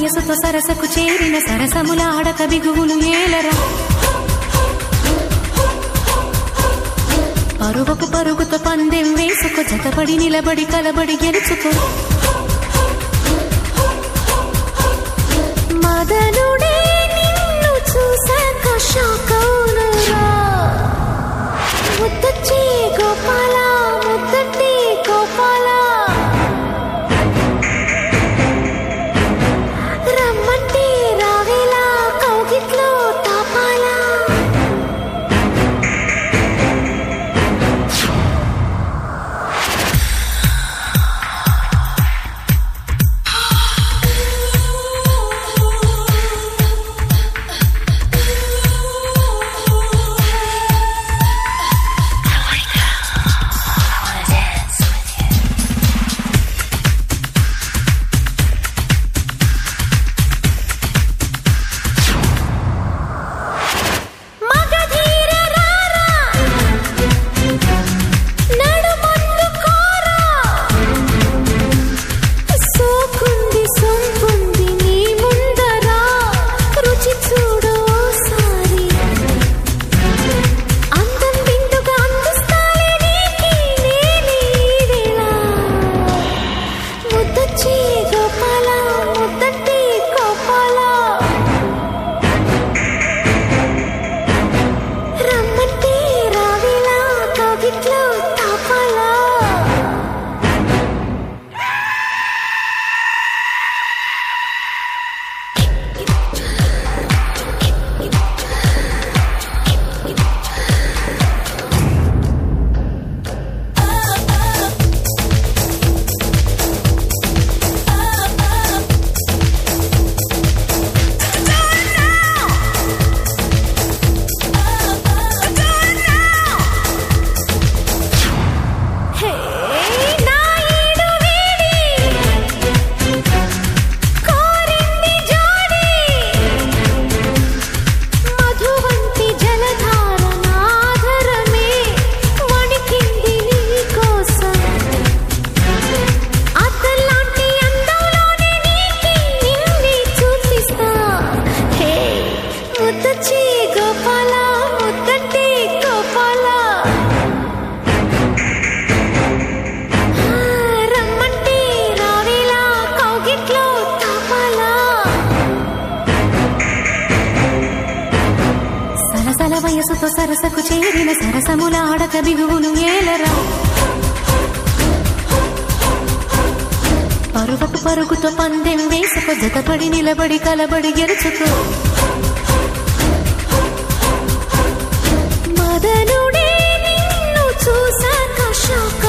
వయసుతో సరసకు చేరిన సరసముల ఆడక బిగువులు ఏలరా పరువకు పరుగుతో పందెం వేసుకో జతపడి నిలబడి కలబడి గెలుచుకో మదనుడే నిన్ను చూసాక షాకౌనురా ముద్దొచ్చి గోపాల ముద్దటి గోపాల రమ్మంటే రావేలా కౌగిట్లో తాపాల వయసుతో సరసకు చేరిన సరసముల ఆడక బిగువులు ఏలరా పరువకు పరుగుతో పందెం వేసుకో జతపడి నిలబడి కలబడి గెలుచుకో మదనుడే నిన్ను చూసాక